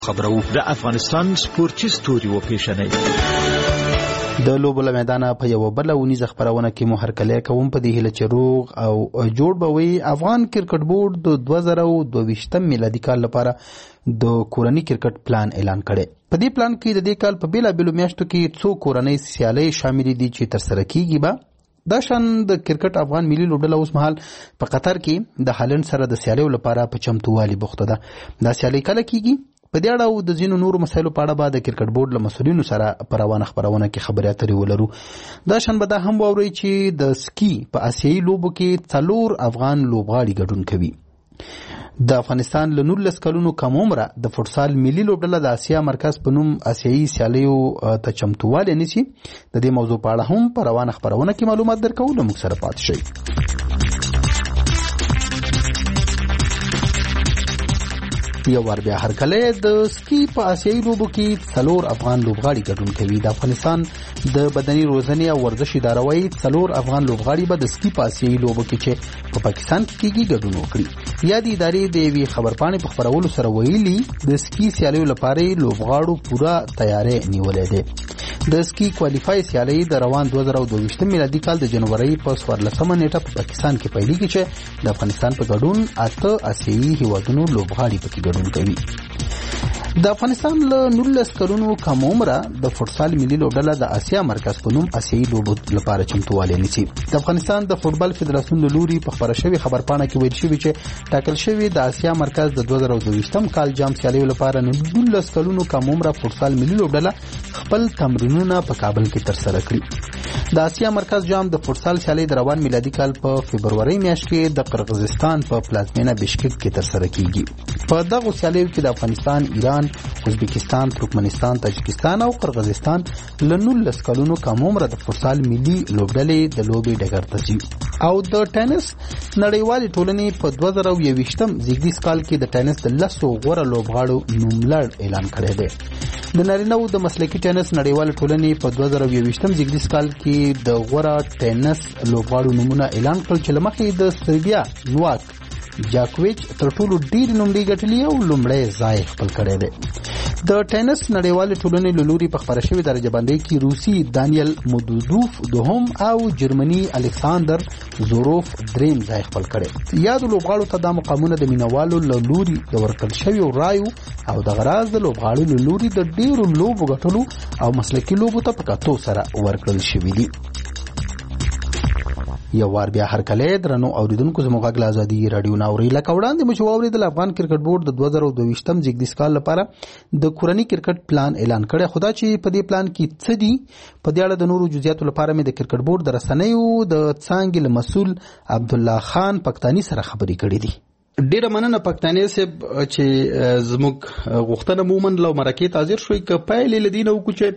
خبرو د افغانستان سپورتي ستوري و پیشنې د لوبو له میدانه په یو بل ونیزه خبرونه کې مو هرکلی کوم په دې هیله چې روغ او جوړ به وي. افغان کرکټ بورډ د 2022 میلادي کال لپاره د کورنۍ کرکټ پلان اعلان کړي. په دې پلان کې د دې کال په بیلابیلو میاشتو کې څو کورنۍ سیالۍ شامل دي چې ترسره کیږي. به دا شان د کرکټ افغان ملي لوبډله اوس مهال په قطر کې د هالند سره د سیالیو لپاره په چمتووالي بوخته ده. دا سیالۍ کله کیږي؟ په دې اړه او د ځینو نورو مسایلو په اړه به د کرکټ بورډ له مسؤلینو سره په روانه خبرونه کې خبرې اترې ولرو. دا شان به دا هم واورئ چې د سکی په آسیایي لوبو کې 4 افغان لوبغاړي ګډون کوي. د افغانستان له 19 کلونو کم عمره د فوټسال ملي لوبډله د آسیا مرکز په نوم آسیایي سیالیو ته چمتووالی نیسي. د دې موضوع په اړه هم په روانه خبرونه کې معلومات درکوو. له موږ سره پاتې شئ. یو ور بیا هرکلی د سکی په آسیایي لوبو کې 4 افغان لوبغاړي ګډون کوي. د افغانستان د بدني روزنې او ورزش اداره وايي 4 افغان لوبغاړي به د سکی په آسیایي لوبو کې چې په پاکستان کې کیږي ګډون وکړي. یا د ادارې د یوې خبرپاڼې په خپرولو سره ویلي د سکی سیالیو لپاره لوبغاړو پوره تیاری نیولې ده. د سکی کوالیفای سیالۍ د روان 2022 میلادي کال د جنوري په 14 نیټه په پاکستان کې پیلېږي چې د افغانستان په ګډون 8 آسیایي هیوادونو لوبغاړي پکې ګډون کوي. د افغانستان له 19 کلونو کم عمره د فوټسال ملي لوبډله د آسیا مرکز په نوم آسیایي لوبو لپاره چمتووالی نیسي. د افغانستان د فوټبال فدراسیون له لوري په خبره شوې خبرپاڼه کې ویل شوی چې ټاکل شوی د آسیا مرکز د 2022 کال جام سیالیو لپاره 19 کلونو کم عمره فوټسال ملي لوبډله خپل تمرینونه په کابل کې ترسره کړي. د آسیا مرکز جام د فوټسال سیالۍ د روان میلادي کال په فبروري میاشت کې د قرغیزستان په پلازمینه بشکک کې ترسره کیږي. په دغه سیالیو کې د افغانستان، ایران، ازبکستان، ترکمنستان، تاجکستان او قرغیزستان له 19 کلونو کم عمره د فوټسال ملي لوبډلې د لوبې ډګر ته ځي. او د ټینس نړیوالې ټولنې په 2021 زیږدیز کال کې د ټینس د 10 غوره لوبغاړو نوملړ اعلان کړی دی. د نارینه‌و د مسلکي ټینس نړیوالې ټولنې په 2022 زیږدیز کال کې د غوره ټینس لوبغاړو نومونه اعلان کړل چې له مخې د سربیا نواک جاکوویچ تر ټولو ډېر نومرې ګټلې او لومړی ځای خپل کړی دی. د ټینس نړیوالې ټولنې له لوري په خپره شوې درجه بندۍ کې روسي دانیل مودودوف دوهم او جرمني الکساندر زوروف دریم ځای خپل کړی. یادو لوبغاړو ته دا مقامونه د مینوالو له لوري د ورکړل شویو رایو او د غراز د لوبغاړو له لوري د ډېرو لوبو ګټلو او مسلکي لوبو ته په کتو سره ورکړل شوي دي. یو وار بیا هرکلی درنو اوریدونکو زموږ غږ له ازادي راډیو نه اورئ. لکه وړاندې مو چې واورېدل افغان کرکټ بورډ د 2022 زیږدیز کال لپاره د کورنۍ کرکټ پلان اعلان کړی. خو دا چې په دې پلان کې څه دي په دې اړه د نورو جزئیاتو لپاره مې د کرکټ بورډ د رسنیو د څانګې له مسؤل عبدالله خان پښتاني سره خبرې کړې دي. ډیره مننه پښتاني صاحب چې زموږ غوښتنه مومن لو مرکه حاضر شوي. که پایلې لدینه وکړو چې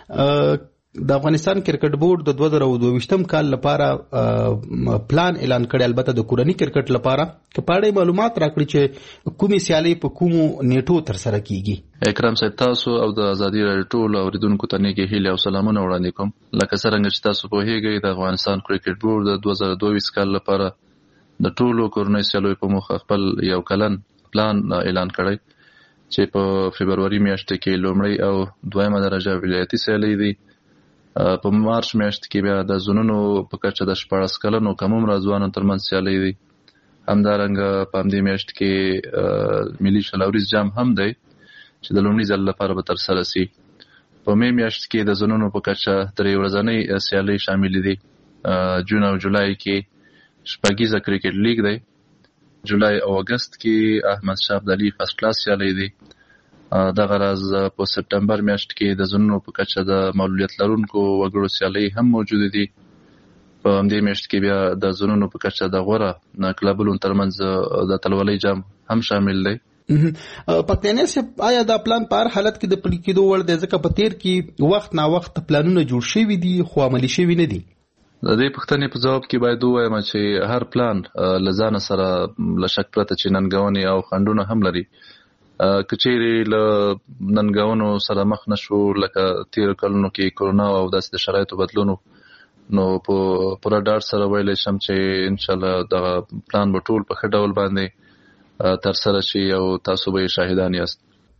د افغانستان کرکټ بورډ د 2022 کال لپاره پلان اعلان کړی، البته د کورنۍ کرکټ لپاره، که پاړې معلومات راکړي چې کومې سیالۍ په کومو نیټو ترسره کیږي. اکرام صاحب تاسو او د ازادي راډیو ټول اوریدونکو ته نیکې هیلې او سلامونه وړاندې کوم. لکه څرنګه چې تاسو پوهیږئ د افغانستان کرکټ بورډ د 2022 کال لپاره د ټولو کورنۍ سیالیو په موخه خپل یو کلن پلان اعلان کړی چې په فبروري میاشت کې لومړی او دویمه درجه ولایتي سیالۍ دي. په مارچ میاشت کې بیا د زونونو په کچه د 14 کلنو کم عمره ځوانانو ترمنځ سیالۍ دي. همدارنګه په همدې میاشت کې ملي شلوریز جام هم دی چې د لومړي ځل لپاره به ترسره شي. په مې میاشت کې د زونونو په کچه درې ورځنۍ سیالۍ شامل دي. جون او جولای کې شپږیزه کرکټ لیګ دی. جولای او اگست کې احمد شاه ابدالي فرست کلاس سیالۍ دي. دغه راز په سپتمبر میاشت کې د زونونو په کچه د معلولیت لرونکو وګړو سیالۍ هم موجود دي. په همدې میاشت کې بیا د زونونو په کچه د غوره کلبونو ترمنځ د اتلولۍ جام هم شامل دی. پښتانه صاحب آیا دا پلان په هر حالت کې د پلي کېدو وړ دی؟ ځکه په تیر کې وخت نا وخت پلانونه جوړ شوي دي خو عملي شوي نه دي. د دې پوښتنې په جواب کې باید ووایم چې هر پلان له ځانه سره له شک پرته چې ننګونې او خنډونه هم لري. که چیرې له ننګونو سره مخ نشو لکه تیر کلونو کې کرونا او داسې د شرایطو بدلونو، نو په پوره ډاډ سره ویلی شم چې انشاءالله دغه پلان به ټول په ښه ډول باندې ترسره شي او تاسو به یې شاهدان یاست.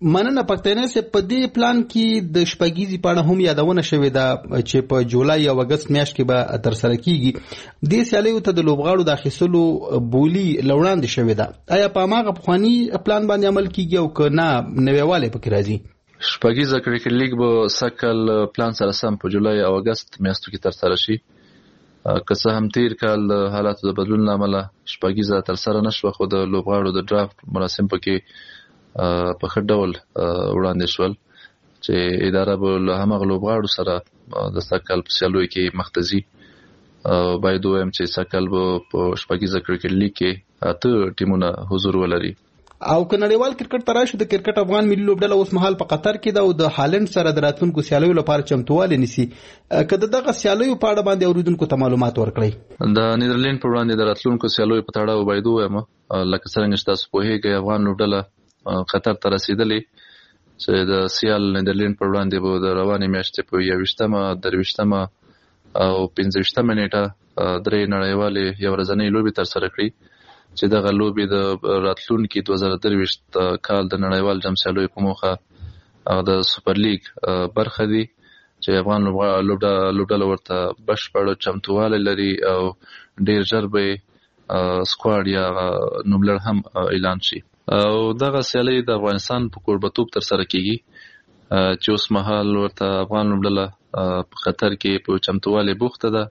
مننه پښتنه سه په دې پلان کې د شپږیزي پاڼه هم یادونه شوې ده چې په جولای او اگست میاشت کې به تر سره کیږي. د سیالیو ته د لوبغاړو د اخیستلو بولی لوړاندې شوې ده. آیا په ماغه پخوانی پلان باندې عمل کیږي او کنه نوېواله پکې راځي؟ شپږیزه کرکټ لیګ به سکل پلان سره سم په جولای او اگست میاشتو کې تر سره شي. که څه هم تیر کال حالاتو د بدلون لامل شپږیزه تر سره نشوه، خو د لوبغاړو د ډرافت مراسم پکې په ښه ډول وړاندې شول چې اداره به له همغه لوبغاړو سره د سکل په سیالیو کې مخ ته ځي. باید ووایم چې سکل به په شپږیزه کرکټ لیګ کې 8 ټیمونه حضور ولري. او که نړیوال کرکټ ته راشو، د کرکټ افغان ملي لوبډله اوس مهال په قطر کې ده او د هالند سره د راتلونکو سیالیو لپاره چمتووالی نیسي. که دغه سیالیو په اړه باندې اوریدونکو ته معلومات ورکړئ. د نیدرلند په وړاندې د راتلونکو سیالیو په تړاو باید ووایم لکه څرنګه چې تاسو پوهیږئ افغان لوبډله قطر ته رسیدلې چې د سیال نیدرلند پر وړاندې به د روانې میاشتې په 21 23 او 25 نیټه درې نړیوالې یو ورځنۍ لوبې تر سره کړي چې دغه لوبې د راتلونکي 2023 کال د نړیوال جام سیالیو په موخه د سوپر لیګ برخه دي چې افغان لوبډله ورته بشپړ چمتووالی لري او ډیر ژر به سکواډ یا نوملړ هم اعلان شي. او دغه سیالي د افغانستان په کوربتوب تر سره کیږي چې اوس مهال ورته افغان لوبډله په خطر کې په چمتووالي بوخته ده.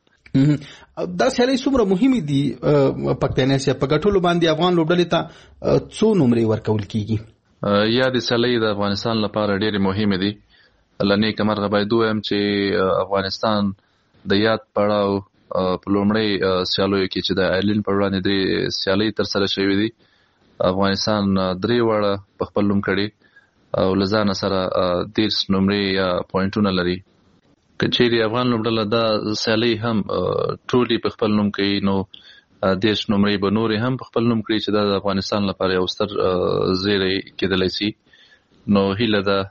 دا سیالي څومره مهمه دي پښتنه سي په ګټلو باندې افغان لوبډلې ته څو نمرې ورکول کیږي؟ یا د سیالي د افغانستان لپاره ډېر مهمه دي. لنی کمر باید وایم چې افغانستان د یاد پړاو په لومړی سیالیو کې چې د ایرلند پر وړاندې د سیالي تر سره شوې دي، افغانستان 3 وړه په خپل نوم کړي او لزان سره 10 نمرې یا پوینټونه لري. کچېری افغان لوبډله دا سیالي هم ټولي په خپل نوم کوي نو 10 نمرې به نورې هم په خپل نوم کړي چې د افغانستان لپاره یو ستر زیری کېدلی شي. نو هیله ده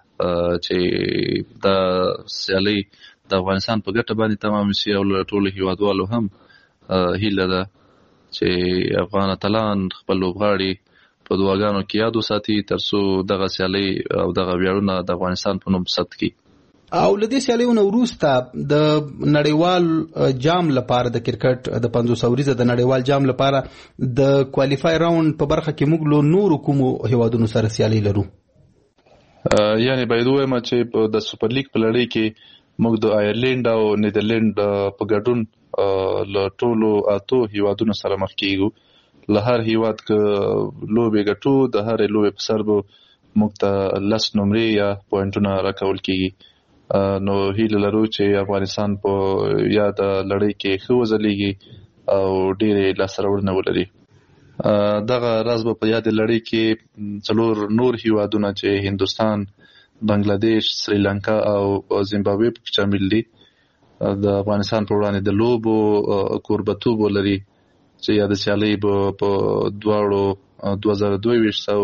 چې دا سیالي د افغانستان په ګټه باندې تمام شي او ټول هیوادوالو هم هیله ده چې افغان اتلان خپل لوبغاړي په دعاګانو کې یاد وساتي ترڅو دغه سیالي او دغه ویاړونه د افغانستان په نوم ثبت کړي. او لدې سیالیونو وروسته د نړیوال جام لپاره د کرکټ د 500 ورځې د نړیوال جام لپاره د کوالیفای راوند په برخه کې موږ له نورو کومو هیوادونو سره سیالي لرو. یعنی باید وایم چې د سوپر لیګ په لړۍ کې موږ د ایرلند او نیدرلند په ګډون له ټولو 8 هیوادونو سره مخ کیږو. له هر هیواد که لوبې ګټو د هر لوبې په سر به موږ ته 10 نمرې یا پوینټونه راکول کیږي. نو هیله لرو چې افغانستان په یاد لړۍ کې ښه وځلیږي او ډېرې لاسته راوړنې ولري. دغه راز به په یاد لړۍ کې 4 نور هیوادونه چې هندوستان، بنگلاديش، سریلانکا او زیمبابوې پکې شامل دي د افغانستان په وړاندې د لوبو کوربتوب ولري چې یا د سیالۍ په دواړو 2022 او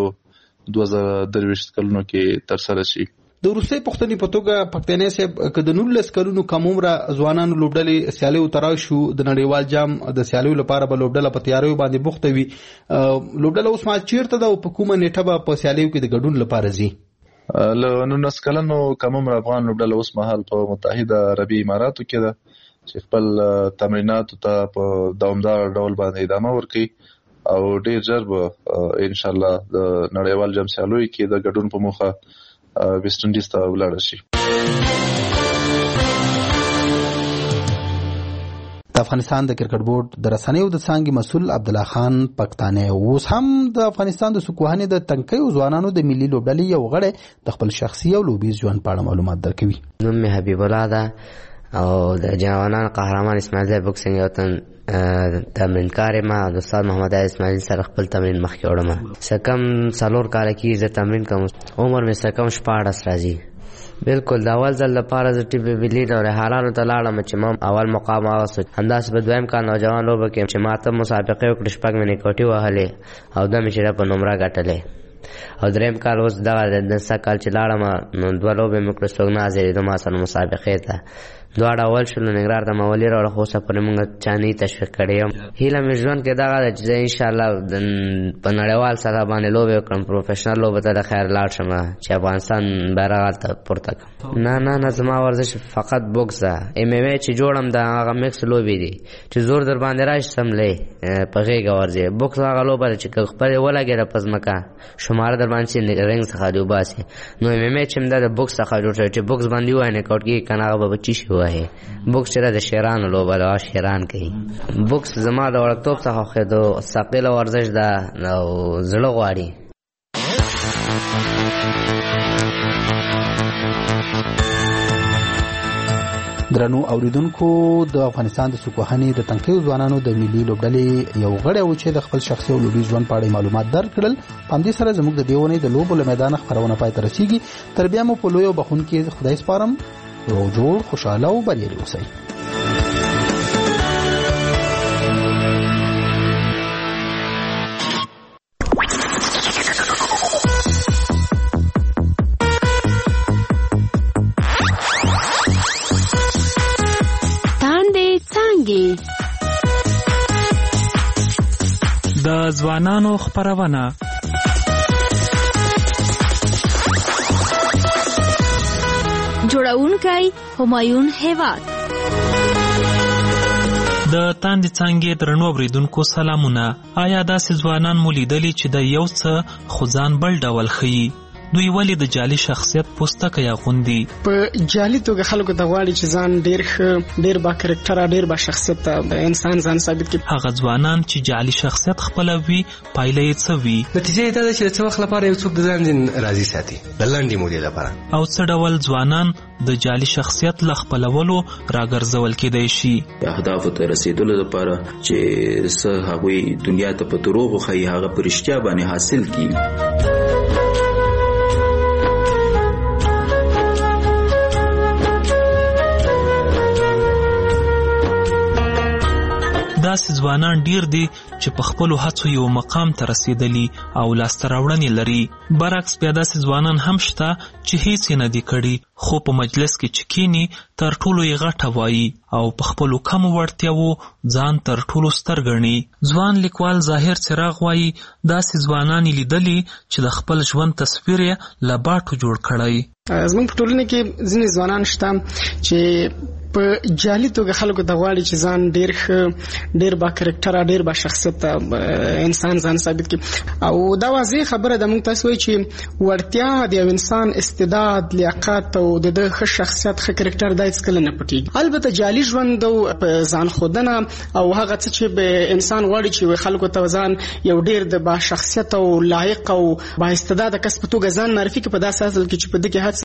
2023 کلونو کې تر سره شي. د روسي پښتني په توګه پښتنې سه کده 19 کلونو کم عمره ځوانانو لوبډلې سیالیو تراو شو د نړیوال جام د سیالیو لپاره به لوبډله په تیاریو باندې بوخته وي. لوبډله اوس ما چیرته ده او په کومه نیټه به په سیالیو کې د ګډون لپاره ځي؟ له 19 کلونو کم عمره افغان لوبډله اوس مهال په متحده عربي اماراتو کې ده چې خپل تمریناتو ته په دوامدار ډول باندې ادامه ورکړي او ډیر ژر به ان شاء الله د نړیوال جام سیالیو کې د ګډون په موخه ویسټ انډیز ته ولاړ شي. د افغانستان د کرکټ بورډ د رسنیو د څانګې مسؤل عبدالله خان پښتانه اوس هم د افغانستان د سکوهانې د تنکیو ځوانانو د ملي لوبډلې یو غړی د خپل شخصي او لوبیز ژوند په اړه معلومات درکوي. نوم مې حبیب الله ده او د جوانان قهرمان اسماعیل زای بوکسینګ یو تن تمرینکار ما د استاد محمد اسماعیل سره خپل تمرین مخکې وړم. سکم 4 کال کې زه تمرین کوم، عمر مې سکم 14 راځي. بالکل د اول ځل لپاره زه ټي وی لیډ او حالانو ته لاړم چې ما اول مقام واغسو. همداسې په دویم کال نوجوان لوبه کې چې ما ته مسابقې وکړې 6 مې نیکوټي وهلې او د مې شره په نمره ګټلې. او دریم کال اوس دغه د سکال چې لاړم نو 2 لوبې مې کړې څوک نه حاضرېدو ما سره مسابقې ته. دواړه اول شول ننګرهار ته مې ولې راوړه خو اوسه پورې موږ چا نه تشویق کړی یم. هیله مې ژوند کې دغه ده چې زه انشاءالله په نړیوال سطح باندې لوبې وکړم، پروفیشنل لوبو ته د خیر لاړ شم چې افغانستان بیرغ هلته پورته کړم. نه زما ورزش فقط بوکس ده. MMA چې جوړم د هغه مکس لوبې دي چې زور در باندې راشي سملی په غېږه ورځي. بوکس هغه لوبه ده چې که خپلې ولګېده په ځمکه شماره در باندې چې رنګ څخه دې وباسي. نو MMA چې دا د بوکس څخه جوړ شوی چې بوکس باندې ووایي نکاوټ کېږي که نه هغه به چی شي ووهي. بوکس چې د شیرانو لوبه ده، شیران کوي. بوکس زما د وړکتوب څخه خوښېدو ثقیله ورزش ده او زړه غواړي. درنو اوریدونکو، د افغانستان د څوکوهنې د تنکیو ځوانانو د ملي لوبډلې یو غړی و چې د خپل شخصي او لوبي ژوند په اړه معلومات درکړل. په همدې سره زموږ د دې ونې د لوبو له میدانه خپرونه پای ته رسیږي. تر بیا مو په لوی او بخښونکي خدای سپارم. روغ جوړ، خوشاله او بریالي اوسئ. د ځوانانو خپرونه جوړونکی همایون هیواد. د تاندې څانګې درنو اوریدونکو سلامونه. آیا داسې ځوانان مو لیدلي چې د یو څه خو ځان بل ډول ښیي؟ دوی ولې د جعلي شخصیت پوستکی اغوندي؟ په جعلي توګه خلکو ته غواړي چې ځان ډېر ښه، ډېر با کرکټره، ډېر با شخصیت انسان ځان ثابت کړي. هغه ځوانان چې جعلي شخصیت خپلوي پایله یې څه وي؟ نتیجه یې دا ده چې د څه وخت لپاره یو څوک د ځان راضي ساتي د لنډې مودې لپاره. او څه ډول ځوانان د جعلي شخصیت له خپلولو راګرځول کېدای شي؟ د اهدافو ته رسیدلو لپاره چې څه هغوی دنیا ته په دروغو ښیي هغه په رښتیا باندې حاصل کړي. داسې ځوانان ډیر دي چې په خپلو هڅو یو مقام ته رسیدلي او لاسته راوړنې لري. برعکس بیا داسې ځوانان هم شته چې هیڅ یې نه دي کړي، خو په مجلس کې چې کینی تر ټولو یې غټه وایي او په خپلو کمو وړتیاوو ځان تر ټولو ستر ګڼي. ځوان لیکوال ظاهر څراغ وایي داسې ځوانان یې لیدلي چې د خپل ژوند تصویر یې له باټو جوړ کړی. زموږ په ټولنه کې ځینې ځوانان شته چې په جعلي توګه خلکو ته غواړي چې ځان ډېر ښه، ډېر با کرکټره، ډېر با شخصیت انسان ځان ثابت کړي. او دا واضح خبره ده، موږ تاسو وایي چې وړتیا د یو انسان استعداد، لیاقت او د ښه شخصیت، ښه کرکټر دا هېڅکله نه پټېږي. البته جعلي ژوند او ځان ښودنه او هغه څه چې انسان غواړي چې خلکو ته ځان یو ډېر د با شخصیت او لایق او با استعداده کس په توګه ځان معرفي کړي، په داسې حال کې چې په دې کې